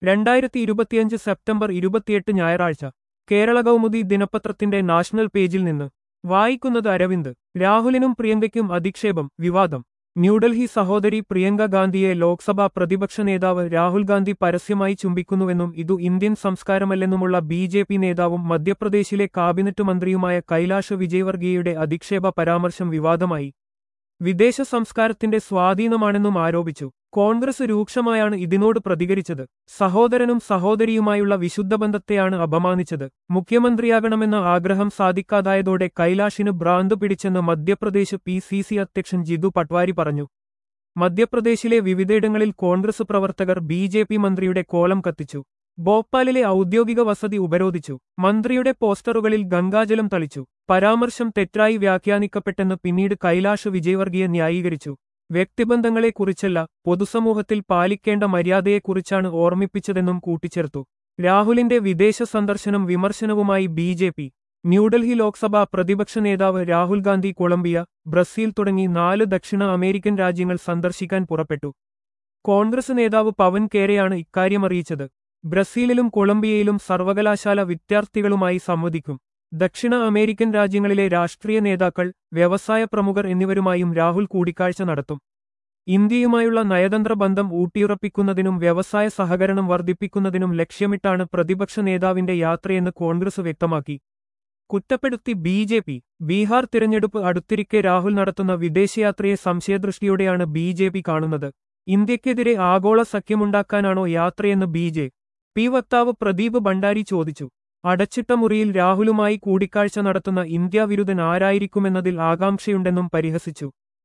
2025 September 28 ഞായറാഴ്ച കേരള കൗമുദി ദിനപത്രത്തിന്റെ national പേജിൽ നിന്ന് വായിക്കുന്നത് അരവിന്ദ്. രാഹുലിനും പ്രിയങ്കയ്ക്കും അധിക്ഷേപം, വിവാദം. ന്യൂഡൽഹി സഹോദരി പ്രിയങ്ക ഗാന്ധിയെ ലോക്സഭാ പ്രതിപക്ഷ നേതാവ് രാഹുൽ ഗാന്ധി പരസ്യമായി ചുംബിക്കുന്നുവെന്നും ഇതു ഇന്ത്യൻ സംസ്കാരമല്ലെന്നുമുള്ള ബി.ജെ.പി. നേതാവും മധ്യപ്രദേശിലെ കാബിനറ്റ് മന്ത്രിയുമായ കൈലാഷ് വിജയ്വർഗിയയുടെ അധിക്ഷേപ പരാമർശം വിവാദമായി. വിദേശ സംസ്കാരത്തിന്റെ സ്വാധീനമാണെന്നും ആരോപിച്ചു. കോൺഗ്രസ് രൂക്ഷമായാണ് ഇതിനോട് പ്രതികരിച്ചത്. സഹോദരനും സഹോദരിയുമായുള്ള വിശുദ്ധബന്ധത്തെയാണ് അപമാനിച്ചത്. മുഖ്യമന്ത്രിയാകണമെന്ന ആഗ്രഹം സാധിക്കാതായതോടെ കൈലാഷിന് ഭ്രാന്ത് പിടിച്ചെന്ന് മധ്യപ്രദേശ് പി.സി.സി. അധ്യക്ഷൻ ജിതു പട്വാരി പറഞ്ഞു. മധ്യപ്രദേശിലെ വിവിധയിടങ്ങളിൽ കോൺഗ്രസ് പ്രവർത്തകർ ബി.ജെ.പി. മന്ത്രിയുടെ കോലം കത്തിച്ചു. ഭോപ്പാലിലെ ഔദ്യോഗിക വസതി ഉപരോധിച്ചു. മന്ത്രിയുടെ പോസ്റ്ററുകളിൽ ഗംഗാജലം തളിച്ചു. പരാമർശം തെറ്റായി വ്യാഖ്യാനിക്കപ്പെട്ടെന്ന് പിന്നീട് കൈലാഷ് വിജയ്വർഗിയ ന്യായീകരിച്ചു. വ്യക്തിബന്ധങ്ങളെക്കുറിച്ചല്ല, പൊതുസമൂഹത്തിൽ പാലിക്കേണ്ട മര്യാദയെക്കുറിച്ചാണ് ഓർമ്മിപ്പിച്ചതെന്നും കൂട്ടിച്ചേർത്തു. രാഹുലിന്റെ വിദേശ സന്ദർശനം വിമർശനവുമായി ബി.ജെ.പി. ന്യൂഡൽഹി ലോക്സഭാ പ്രതിപക്ഷ നേതാവ് രാഹുൽ ഗാന്ധി കൊളംബിയ, ബ്രസീൽ തുടങ്ങി 4 ദക്ഷിണ അമേരിക്കൻ രാജ്യങ്ങൾ സന്ദർശിക്കാൻ പുറപ്പെട്ടു. കോൺഗ്രസ് നേതാവ് പവൻ ഖേരയാണ് ഇക്കാര്യമറിയിച്ചത്. ബ്രസീലിലും കൊളംബിയയിലും സർവകലാശാല വിദ്യാർത്ഥികളുമായി സംവദിക്കും. ദക്ഷിണ അമേരിക്കൻ രാജ്യങ്ങളിലെ രാഷ്ട്രീയ നേതാക്കൾ, വ്യവസായ പ്രമുഖർ എന്നിവരുമായും രാഹുൽ കൂടിക്കാഴ്ച നടത്തും. ഇന്ത്യയുമായുള്ള നയതന്ത്ര ബന്ധം ഊട്ടിയുറപ്പിക്കുന്നതിനും വ്യവസായ സഹകരണം വർദ്ധിപ്പിക്കുന്നതിനും ലക്ഷ്യമിട്ടാണ് പ്രതിപക്ഷ നേതാവിന്റെ യാത്രയെന്ന് കോൺഗ്രസ് വ്യക്തമാക്കി. കുറ്റപ്പെടുത്തി ബി.ജെ.പി. ബീഹാർ തിരഞ്ഞെടുപ്പ് അടുത്തിരിക്കെ രാഹുൽ നടത്തുന്ന വിദേശയാത്രയെ സംശയദൃഷ്ടിയോടെയാണ് ബി.ജെ.പി. കാണുന്നത്. ഇന്ത്യക്കെതിരെ ആഗോള സഖ്യമുണ്ടാക്കാനാണോ യാത്രയെന്ന് ബി.ജെ.പി. വക്താവ് പ്രദീപ് ഭണ്ഡാരി ചോദിച്ചു. അടച്ചിട്ട മുറിയിൽ രാഹുലുമായി കൂടിക്കാഴ്ച നടത്തുന്ന ഇന്ത്യാ വിരുദ്ധൻ ആരായിരിക്കുമെന്നതിൽ ആകാംക്ഷയുണ്ടെന്നും പരിഹസിച്ചു.